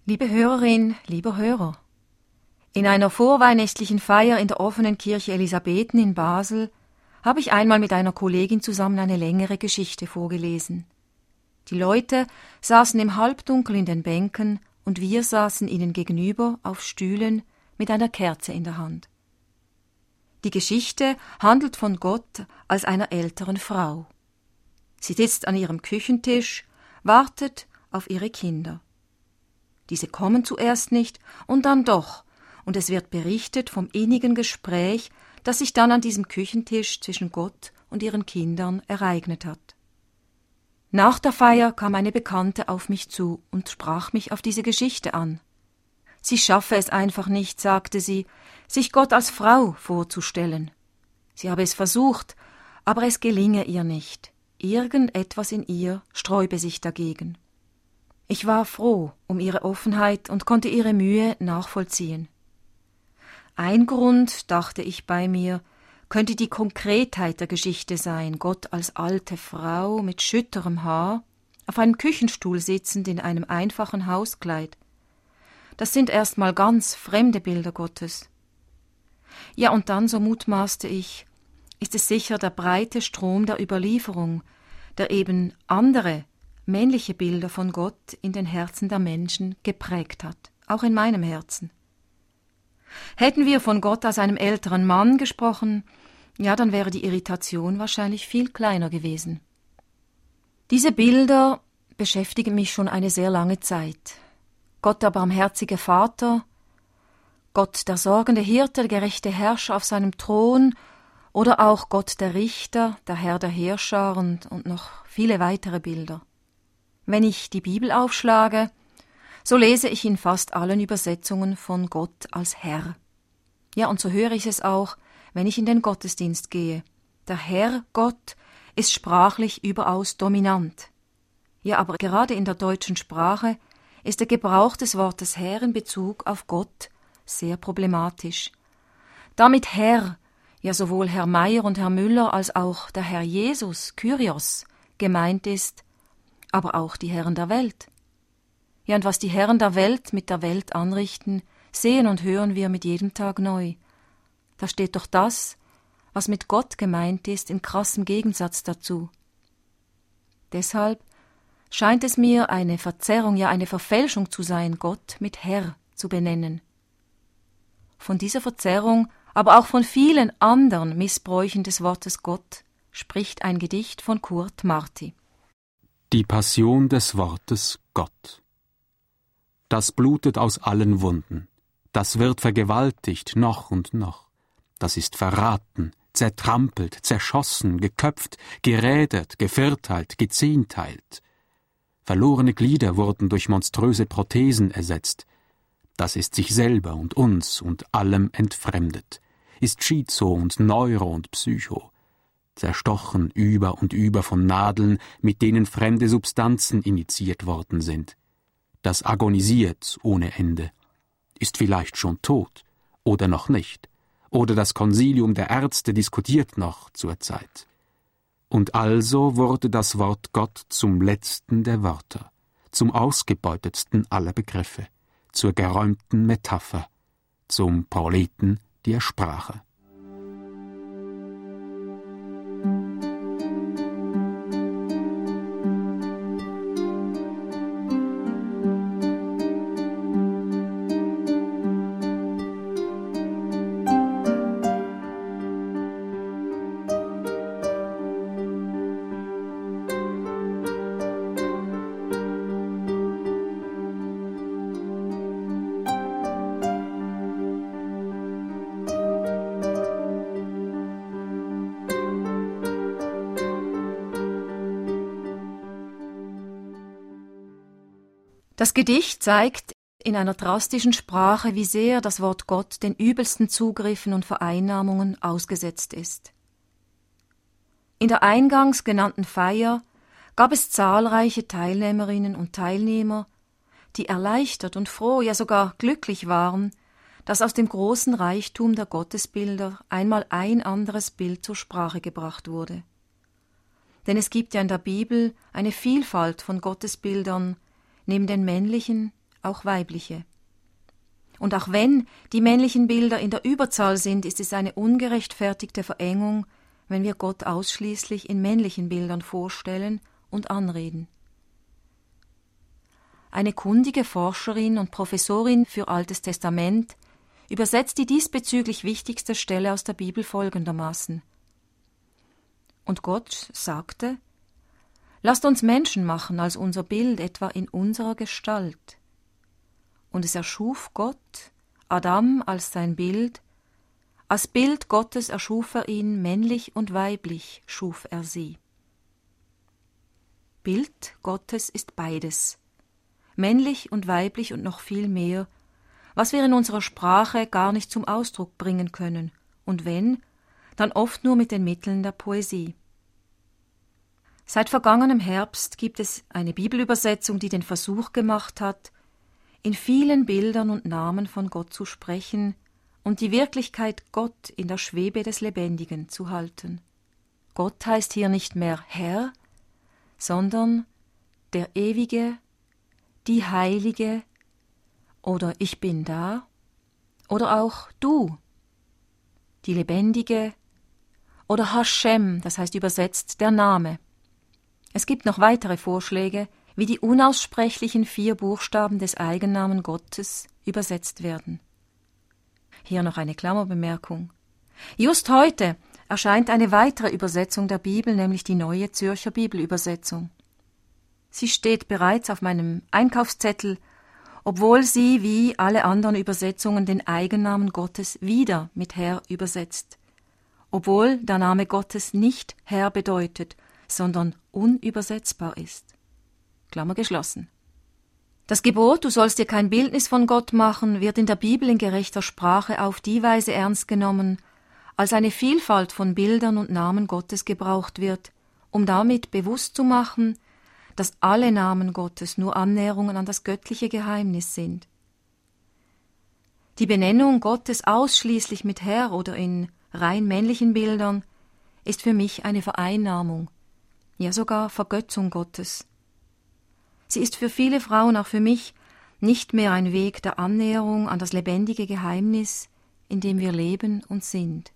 Liebe Hörerin, lieber Hörer, in einer vorweihnachtlichen Feier in der offenen Kirche Elisabethen in Basel habe ich einmal mit einer Kollegin zusammen eine längere Geschichte vorgelesen. Die Leute saßen im Halbdunkel in den Bänken und wir saßen ihnen gegenüber auf Stühlen mit einer Kerze in der Hand. Die Geschichte handelt von Gott als einer älteren Frau. Sie sitzt an ihrem Küchentisch, wartet auf ihre Kinder. Diese kommen zuerst nicht und dann doch, und es wird berichtet vom innigen Gespräch, das sich dann an diesem Küchentisch zwischen Gott und ihren Kindern ereignet hat. Nach der Feier kam eine Bekannte auf mich zu und sprach mich auf diese Geschichte an. Sie schaffe es einfach nicht, sagte sie, sich Gott als Frau vorzustellen. Sie habe es versucht, aber es gelinge ihr nicht. Irgendetwas in ihr sträube sich dagegen. Ich war froh um ihre Offenheit und konnte ihre Mühe nachvollziehen. Ein Grund, dachte ich bei mir, könnte die Konkretheit der Geschichte sein, Gott als alte Frau mit schütterem Haar, auf einem Küchenstuhl sitzend in einem einfachen Hauskleid. Das sind erstmal ganz fremde Bilder Gottes. Ja, und dann, so mutmaßte ich, ist es sicher der breite Strom der Überlieferung, der eben andere, männliche Bilder von Gott in den Herzen der Menschen geprägt hat, auch in meinem Herzen. Hätten wir von Gott als einem älteren Mann gesprochen, ja, dann wäre die Irritation wahrscheinlich viel kleiner gewesen. Diese Bilder beschäftigen mich schon eine sehr lange Zeit. Gott der barmherzige Vater, Gott der sorgende Hirte, der gerechte Herrscher auf seinem Thron oder auch Gott der Richter, der Herr der Herrscher und noch viele weitere Bilder. Wenn ich die Bibel aufschlage, so lese ich in fast allen Übersetzungen von Gott als Herr. Ja, und so höre ich es auch, wenn ich in den Gottesdienst gehe. Der Herr Gott ist sprachlich überaus dominant. Ja, aber gerade in der deutschen Sprache ist der Gebrauch des Wortes Herr in Bezug auf Gott sehr problematisch. Damit Herr, ja sowohl Herr Meier und Herr Müller als auch der Herr Jesus, Kyrios, gemeint ist, aber auch die Herren der Welt. Ja, und was die Herren der Welt mit der Welt anrichten, sehen und hören wir mit jedem Tag neu. Da steht doch das, was mit Gott gemeint ist, in krassem Gegensatz dazu. Deshalb scheint es mir eine Verzerrung, ja eine Verfälschung zu sein, Gott mit Herr zu benennen. Von dieser Verzerrung, aber auch von vielen anderen Missbräuchen des Wortes Gott, spricht ein Gedicht von Kurt Marti. Die Passion des Wortes Gott. Das blutet aus allen Wunden, das wird vergewaltigt noch und noch, das ist verraten, zertrampelt, zerschossen, geköpft, gerädert, gevierteilt, gezehnteilt. Verlorene Glieder wurden durch monströse Prothesen ersetzt, das ist sich selber und uns und allem entfremdet, ist Schizo und Neuro und Psycho, zerstochen über und über von Nadeln, mit denen fremde Substanzen injiziert worden sind. Das agonisiert ohne Ende, ist vielleicht schon tot oder noch nicht, oder das Konsilium der Ärzte diskutiert noch zur Zeit. Und also wurde das Wort Gott zum letzten der Wörter, zum ausgebeutetsten aller Begriffe, zur geräumten Metapher, zum Proleten der Sprache. Das Gedicht zeigt in einer drastischen Sprache, wie sehr das Wort Gott den übelsten Zugriffen und Vereinnahmungen ausgesetzt ist. In der eingangs genannten Feier gab es zahlreiche Teilnehmerinnen und Teilnehmer, die erleichtert und froh, ja sogar glücklich waren, dass aus dem großen Reichtum der Gottesbilder einmal ein anderes Bild zur Sprache gebracht wurde. Denn es gibt ja in der Bibel eine Vielfalt von Gottesbildern, neben den männlichen auch weibliche. Und auch wenn die männlichen Bilder in der Überzahl sind, ist es eine ungerechtfertigte Verengung, wenn wir Gott ausschließlich in männlichen Bildern vorstellen und anreden. Eine kundige Forscherin und Professorin für Altes Testament übersetzt die diesbezüglich wichtigste Stelle aus der Bibel folgendermaßen: Und Gott sagte: Lasst uns Menschen machen als unser Bild, etwa in unserer Gestalt. Und es erschuf Gott Adam als sein Bild, als Bild Gottes erschuf er ihn, männlich und weiblich schuf er sie. Bild Gottes ist beides, männlich und weiblich und noch viel mehr, was wir in unserer Sprache gar nicht zum Ausdruck bringen können, und wenn, dann oft nur mit den Mitteln der Poesie. Seit vergangenem Herbst gibt es eine Bibelübersetzung, die den Versuch gemacht hat, in vielen Bildern und Namen von Gott zu sprechen und die Wirklichkeit Gott in der Schwebe des Lebendigen zu halten. Gott heißt hier nicht mehr Herr, sondern der Ewige, die Heilige oder Ich bin da oder auch Du, die Lebendige oder Hashem, das heißt übersetzt der Name. Es gibt noch weitere Vorschläge, wie die unaussprechlichen 4 Buchstaben des Eigennamen Gottes übersetzt werden. Hier noch eine Klammerbemerkung. Just heute erscheint eine weitere Übersetzung der Bibel, nämlich die Neue Zürcher Bibelübersetzung. Sie steht bereits auf meinem Einkaufszettel, obwohl sie wie alle anderen Übersetzungen den Eigennamen Gottes wieder mit Herr übersetzt, obwohl der Name Gottes nicht Herr bedeutet, sondern unübersetzbar ist. Klammer geschlossen. Das Gebot, du sollst dir kein Bildnis von Gott machen, wird in der Bibel in gerechter Sprache auf die Weise ernst genommen, als eine Vielfalt von Bildern und Namen Gottes gebraucht wird, um damit bewusst zu machen, dass alle Namen Gottes nur Annäherungen an das göttliche Geheimnis sind. Die Benennung Gottes ausschließlich mit Herr oder in rein männlichen Bildern ist für mich eine Vereinnahmung, ja sogar Vergötzung Gottes. Sie ist für viele Frauen, auch für mich, nicht mehr ein Weg der Annäherung an das lebendige Geheimnis, in dem wir leben und sind.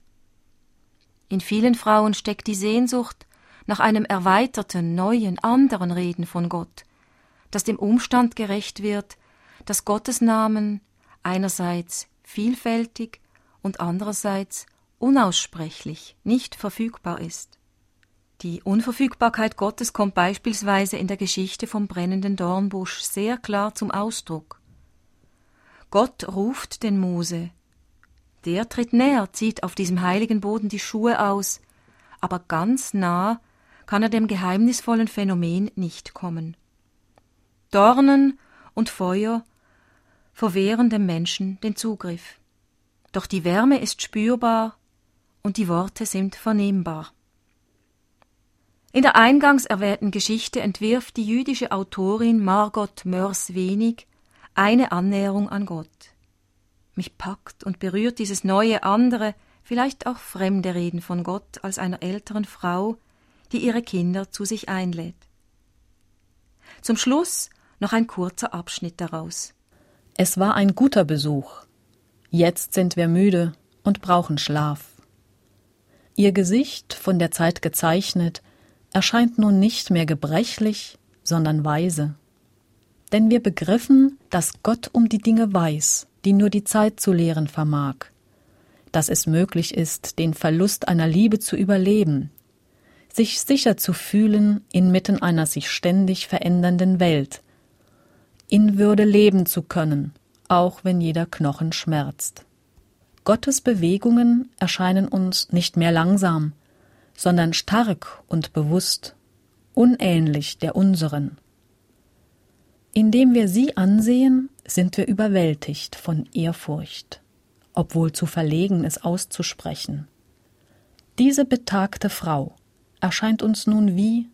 In vielen Frauen steckt die Sehnsucht nach einem erweiterten, neuen, anderen Reden von Gott, das dem Umstand gerecht wird, dass Gottes Namen einerseits vielfältig und andererseits unaussprechlich, nicht verfügbar ist. Die Unverfügbarkeit Gottes kommt beispielsweise in der Geschichte vom brennenden Dornbusch sehr klar zum Ausdruck. Gott ruft den Mose. Der tritt näher, zieht auf diesem heiligen Boden die Schuhe aus, aber ganz nah kann er dem geheimnisvollen Phänomen nicht kommen. Dornen und Feuer verwehren dem Menschen den Zugriff. Doch die Wärme ist spürbar und die Worte sind vernehmbar. In der eingangs erwähnten Geschichte entwirft die jüdische Autorin Margot Moers-Wenig eine Annäherung an Gott. Mich packt und berührt dieses neue, andere, vielleicht auch fremde Reden von Gott als einer älteren Frau, die ihre Kinder zu sich einlädt. Zum Schluss noch ein kurzer Abschnitt daraus. Es war ein guter Besuch. Jetzt sind wir müde und brauchen Schlaf. Ihr Gesicht, von der Zeit gezeichnet, erscheint nun nicht mehr gebrechlich, sondern weise. Denn wir begriffen, dass Gott um die Dinge weiß, die nur die Zeit zu lehren vermag, dass es möglich ist, den Verlust einer Liebe zu überleben, sich sicher zu fühlen inmitten einer sich ständig verändernden Welt, in Würde leben zu können, auch wenn jeder Knochen schmerzt. Gottes Bewegungen erscheinen uns nicht mehr langsam, sondern stark und bewusst, unähnlich der unseren. Indem wir sie ansehen, sind wir überwältigt von Ehrfurcht, obwohl zu verlegen, es auszusprechen. Diese betagte Frau erscheint uns nun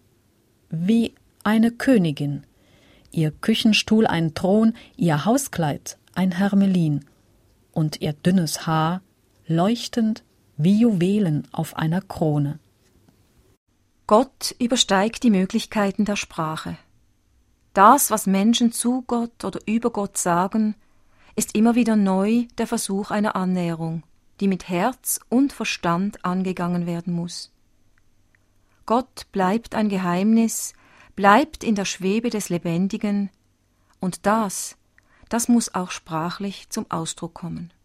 wie eine Königin, ihr Küchenstuhl ein Thron, ihr Hauskleid ein Hermelin und ihr dünnes Haar leuchtend wie Juwelen auf einer Krone. Gott übersteigt die Möglichkeiten der Sprache. Das, was Menschen zu Gott oder über Gott sagen, ist immer wieder neu der Versuch einer Annäherung, die mit Herz und Verstand angegangen werden muss. Gott bleibt ein Geheimnis, bleibt in der Schwebe des Lebendigen, und das muss auch sprachlich zum Ausdruck kommen.